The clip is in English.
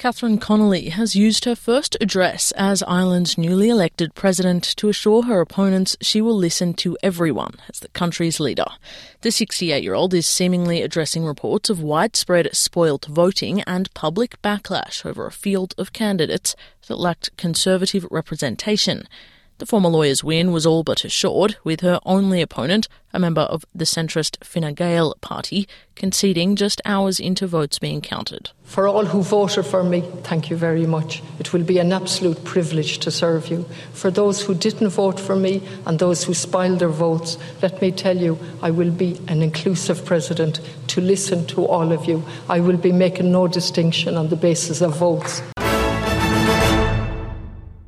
Catherine Connolly has used her first address as Ireland's newly elected president to assure her opponents she will listen to everyone as the country's leader. The 68-year-old is seemingly addressing reports of widespread spoilt voting and public backlash over a field of candidates that lacked Conservative representation. The former lawyer's win was all but assured, with her only opponent, a member of the centrist Fine Gael party, conceding just hours into votes being counted. For all who voted for me, thank you very much. It will be an absolute privilege to serve you. For those who didn't vote for me and those who spoiled their votes, let me tell you, I will be an inclusive president to listen to all of you. I will be making no distinction on the basis of votes.